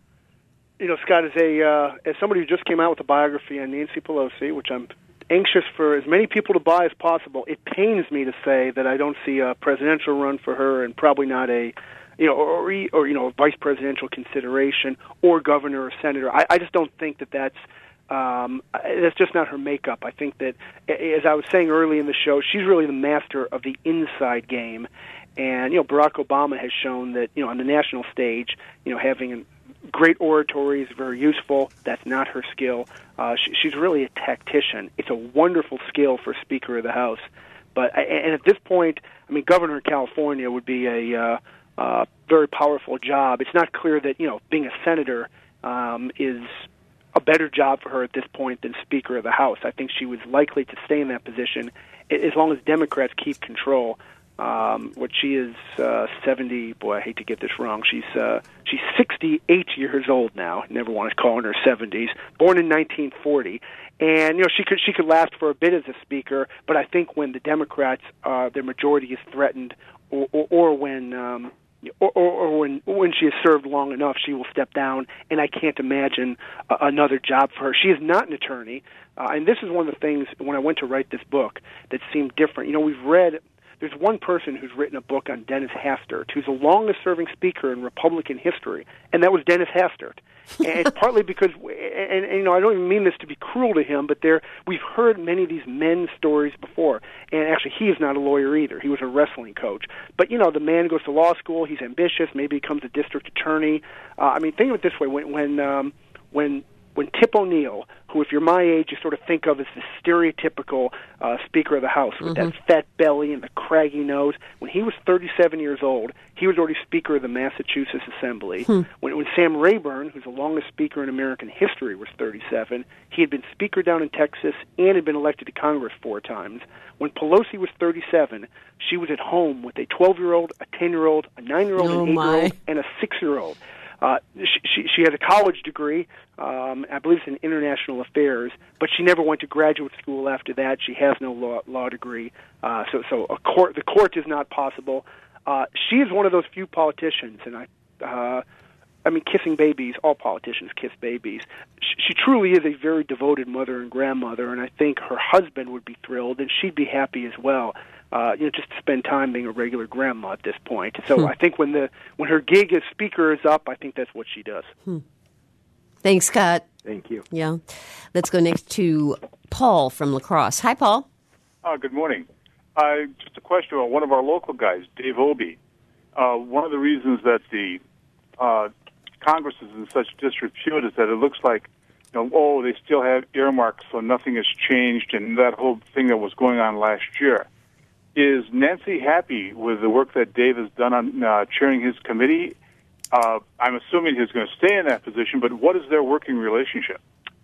You know, Scott, as a uh, as somebody who just came out with a biography on Nancy Pelosi, which I'm anxious for as many people to buy as possible, it pains me to say that I don't see a presidential run for her, and probably not a, you know, or, or you know, vice presidential consideration or governor or senator. I, I just don't think that that's um, that's just not her makeup. I think that, as I was saying early in the show, she's really the master of the inside game, and you know, Barack Obama has shown that, you know, on the national stage, you know, having an great oratory is very useful. That's not her skill. Uh, she, she's really a tactician. It's a wonderful skill for Speaker of the House. But and at this point, I mean, Governor of California would be a uh, uh, very powerful job. It's not clear that, you know, being a senator um, is a better job for her at this point than Speaker of the House. I think she was likely to stay in that position as long as Democrats keep control. Um, what she is uh, seventy. Boy, I hate to get this wrong. She's uh, she's sixty-eight years old now. Never want to call her in her seventies. Born in nineteen forty, and you know she could she could last for a bit as a speaker. But I think when the Democrats, uh, their majority is threatened, or or, or when um, or, or, or when when she has served long enough, she will step down. And I can't imagine uh, another job for her. She is not an attorney, uh, and this is one of the things when I went to write this book that seemed different. You know, we've read. There's one person who's written a book on Dennis Hastert, who's the longest-serving speaker in Republican history, and that was Dennis Hastert. And it's partly because, and, and you know, I don't even mean this to be cruel to him, but there we've heard many of these men's stories before. And actually, he is not a lawyer either. He was a wrestling coach. But you know, the man goes to law school. He's ambitious. Maybe becomes a district attorney. Uh, I mean, think of it this way: when when um, when when Tip O'Neill, who, if you're my age, you sort of think of as the stereotypical uh, Speaker of the House with mm-hmm. that fat belly and the craggy nose, when he was thirty-seven years old, he was already Speaker of the Massachusetts Assembly. Hmm. When, when Sam Rayburn, who's the longest Speaker in American history, was thirty-seven, he had been Speaker down in Texas and had been elected to Congress four times. When Pelosi was thirty-seven, she was at home with a twelve-year-old, a ten-year-old, a nine-year-old, oh an eight-year-old, my. and a six-year-old. Uh, she, she, she has a college degree, um, I believe it's in international affairs, but she never went to graduate school after that. She has no law, law degree, uh, so so a court, the court is not possible. Uh, she is one of those few politicians, and I, uh, I mean, kissing babies, all politicians kiss babies. She, she truly is a very devoted mother and grandmother, and I think her husband would be thrilled, and she'd be happy as well. Uh, you know, just to spend time being a regular grandma at this point. So hmm. I think when the when her gig as speaker is up, I think that's what she does. Hmm. Thanks, Scott. Thank you. Yeah. Let's go next to Paul from La Crosse. Hi, Paul. Uh, good morning. Uh, just a question about one of our local guys, Dave Obey. Uh, one of the reasons that the uh, Congress is in such disrepute is that it looks like, you know, oh, they still have earmarks, so nothing has changed, and that whole thing that was going on last year. Is Nancy happy with the work that Dave has done on uh, chairing his committee? Uh, I'm assuming he's going to stay in that position, but what is their working relationship?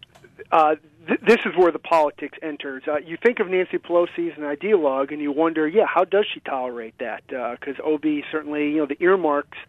Uh, th- this is where the politics enters. Uh, you think of Nancy Pelosi as an ideologue, and you wonder, yeah, how does she tolerate that? Because uh, Obey certainly, you know, the earmarks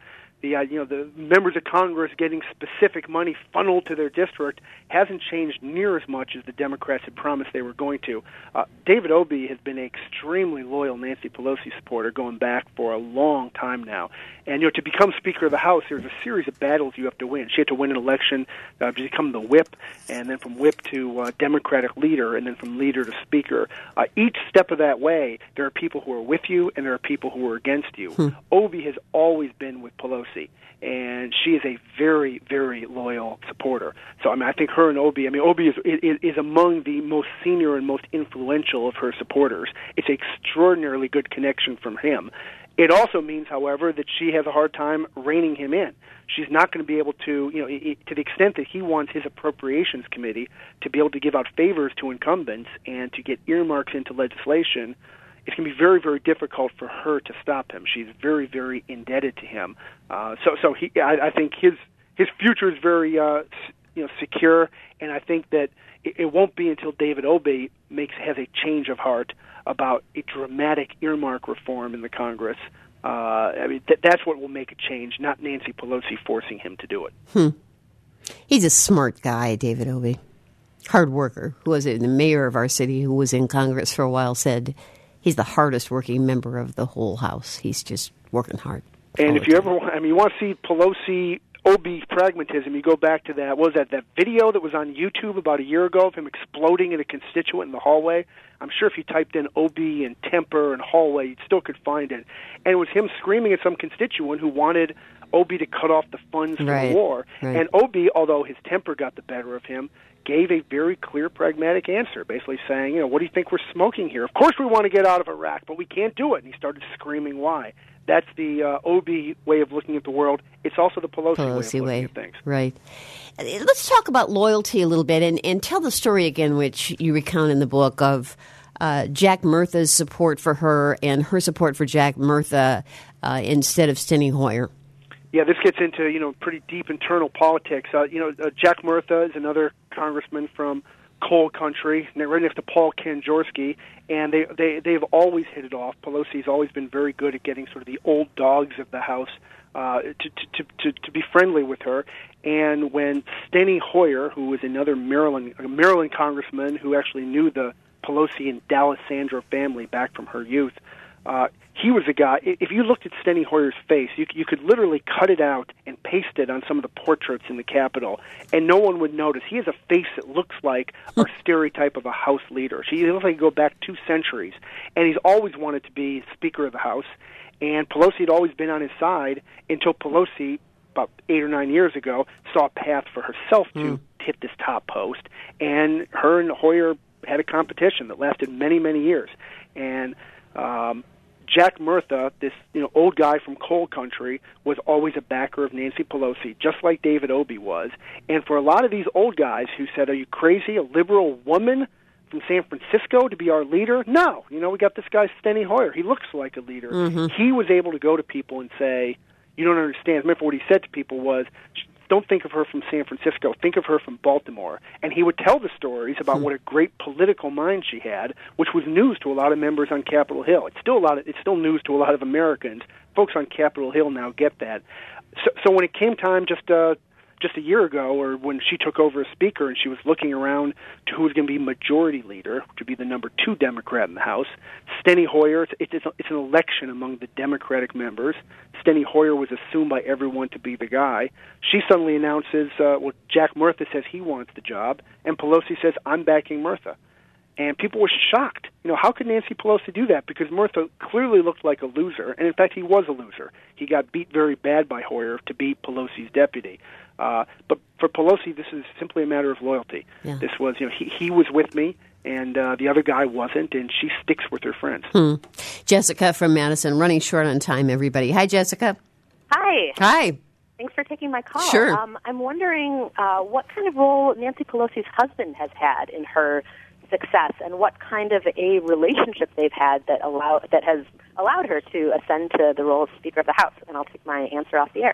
the uh, you know the members of Congress getting specific money funneled to their district hasn't changed near as much as the Democrats had promised they were going to. Uh, David Obey has been an extremely loyal Nancy Pelosi supporter going back for a long time now. And you know, to become Speaker of the House, there's a series of battles you have to win. She had to win an election uh, to become the whip, and then from whip to uh, Democratic leader, and then from leader to Speaker. Uh, each step of that way, there are people who are with you, and there are people who are against you. Hmm. Obey has always been with Pelosi, and she is a very, very loyal supporter. So I mean, I think her and Obey, I mean, Obey is, is, is among the most senior and most influential of her supporters. It's an extraordinarily good connection from him. It also means, however, that she has a hard time reining him in. She's not going to be able to, you know, to the extent that he wants his appropriations committee to be able to give out favors to incumbents and to get earmarks into legislation, it's going to be very, very difficult for her to stop him. She's very, very indebted to him. Uh, so, so he, I, I think his his future is very, uh, you know, secure, and I think that it, it won't be until David Obey makes has a change of heart about a dramatic earmark reform in the Congress. Uh, I mean, th- that's what will make a change, not Nancy Pelosi forcing him to do it. Hmm. He's a smart guy, David Obey. Hard worker. Who was it? The mayor of our city, who was in Congress for a while, said he's the hardest working member of the whole House. He's just working hard. And if you ever, I mean, you want to see Pelosi Obey pragmatism, you go back to that, what was that, that video that was on YouTube about a year ago of him exploding at a constituent in the hallway? I'm sure if you typed in Obey and temper and hallway, you still could find it. And it was him screaming at some constituent who wanted Obey to cut off the funds for right, the war. Right. And Obey, although his temper got the better of him, gave a very clear, pragmatic answer, basically saying, you know, what do you think we're smoking here? Of course we want to get out of Iraq, but we can't do it. And he started screaming why. That's the uh, Obey way of looking at the world. It's also the Pelosi, Pelosi way of looking way. at things. Right. Let's talk about loyalty a little bit and, and tell the story again, which you recount in the book, of uh, Jack Murtha's support for her and her support for Jack Murtha uh, instead of Steny Hoyer. Yeah, this gets into, you know, pretty deep internal politics. Uh, you know, uh, Jack Murtha is another congressman from coal country, right next to Paul Kanjorski, and they, they, they've always hit it off. Pelosi's always been very good at getting sort of the old dogs of the House uh, to, to, to, to be friendly with her. And when Steny Hoyer, who was another Maryland, a Maryland congressman who actually knew the Pelosi and D'Alessandro family back from her youth, uh, he was a guy, if you looked at Steny Hoyer's face, you, you could literally cut it out and paste it on some of the portraits in the Capitol, and no one would notice. He has a face that looks like our stereotype of a House leader. He looks like he go back two centuries, and he's always wanted to be Speaker of the House, and Pelosi had always been on his side until Pelosi, about eight or nine years ago, saw a path for herself to mm. hit this top post, and her and Hoyer had a competition that lasted many, many years. And um, Jack Murtha, this you know old guy from coal country, was always a backer of Nancy Pelosi, just like David Obey was. And for a lot of these old guys who said, "Are you crazy? A liberal woman from San Francisco to be our leader?" No, you know we got this guy Steny Hoyer. He looks like a leader. Mm-hmm. He was able to go to people and say, "You don't understand." Remember what he said to people was, "Don't think of her from San Francisco. Think of her from Baltimore." And he would tell the stories about hmm. what a great political mind she had, which was news to a lot of members on Capitol Hill. It's still a lot. Of, it's still news to a lot of Americans. Folks on Capitol Hill now get that. So, so when it came time, just uh, just a year ago, or when she took over as Speaker, and she was looking around to who was going to be Majority Leader, which would be the number two Democrat in the House, Steny Hoyer. It's, it's, it's an election among the Democratic members. Steny Hoyer was assumed by everyone to be the guy. She suddenly announces, uh, well, Jack Murtha says he wants the job, and Pelosi says, "I'm backing Murtha." And people were shocked. You know, how could Nancy Pelosi do that? Because Murtha clearly looked like a loser, and in fact, he was a loser. He got beat very bad by Hoyer to be Pelosi's deputy. Uh, but for Pelosi, this is simply a matter of loyalty. Yeah. This was, you know, he, he was with me, and uh, the other guy wasn't, and she sticks with her friends. Hmm. Jessica from Madison, running short on time, everybody. Hi, Jessica. Hi. Hi. Thanks for taking my call. Sure. Um, I'm wondering uh, what kind of role Nancy Pelosi's husband has had in her success, and what kind of a relationship they've had that allow that has allowed her to ascend to the role of Speaker of the House. And I'll take my answer off the air.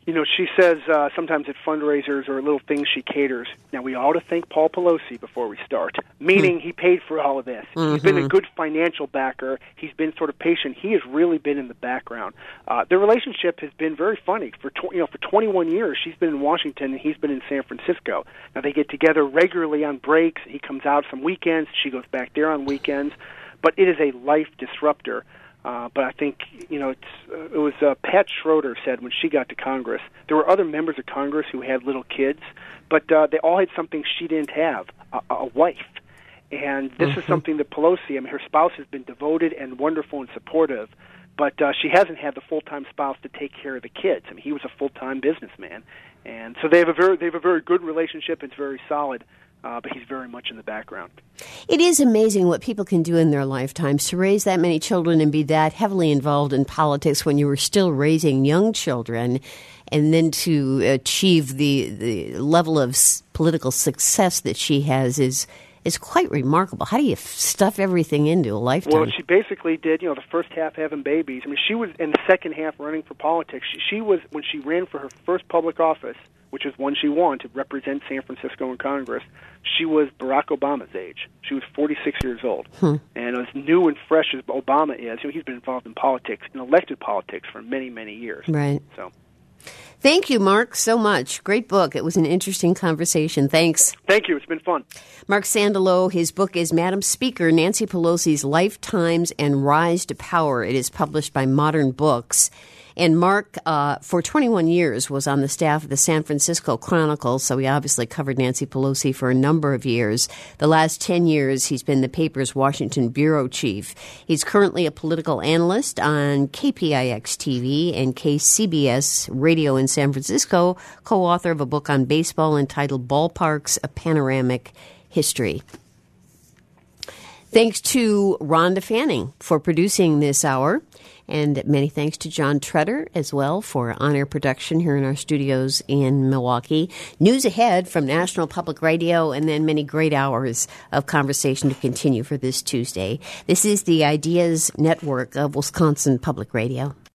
You know, she says uh, sometimes at fundraisers or little things she caters. Now, we ought to thank Paul Pelosi before we start, meaning he paid for all of this. Mm-hmm. He's been a good financial backer. He's been sort of patient. He has really been in the background. Uh, their relationship has been very funny. For tw- you know, for twenty-one years, she's been in Washington and he's been in San Francisco. Now, they get together regularly on breaks. He comes out some weekends. She goes back there on weekends. But it is a life disruptor. Uh, but I think, you know, it's, uh, it was uh, Pat Schroeder said when she got to Congress, there were other members of Congress who had little kids, but uh, they all had something she didn't have, a, a wife. And this mm-hmm. is something that Pelosi, I mean, her spouse has been devoted and wonderful and supportive, but uh, she hasn't had the full-time spouse to take care of the kids. I mean, he was a full-time businessman. And so they have a very, they have a very good relationship. It's very solid. Uh, but he's very much in the background. It is amazing what people can do in their lifetimes to raise that many children and be that heavily involved in politics when you were still raising young children, and then to achieve the, the level of s- political success that she has is is quite remarkable. How do you stuff everything into a lifetime? Well, she basically did, you know, the first half having babies. I mean, she was in the second half running for politics. She, she was, when she ran for her first public office, which is one she won to represent San Francisco in Congress, she was Barack Obama's age. She was forty-six years old. Hmm. And as new and fresh as Obama is, you know, he's been involved in politics, in elected politics for many, many years. Right. So, thank you, Mark, so much. Great book. It was an interesting conversation. Thanks. Thank you. It's been fun. Mark Sandalow, his book is Madam Speaker, Nancy Pelosi's Lifetimes and Rise to Power. It is published by Modern Books. And Mark, uh, for twenty-one years, was on the staff of the San Francisco Chronicle, so he obviously covered Nancy Pelosi for a number of years. The last ten years, he's been the paper's Washington bureau chief. He's currently a political analyst on K P I X T V and K C B S Radio in San Francisco, co-author of a book on baseball entitled Ballparks, A Panoramic History. Thanks to Rhonda Fanning for producing this hour. And many thanks to John Treader as well for on-air production here in our studios in Milwaukee. News ahead from National Public Radio, and then many great hours of conversation to continue for this Tuesday. This is the Ideas Network of Wisconsin Public Radio.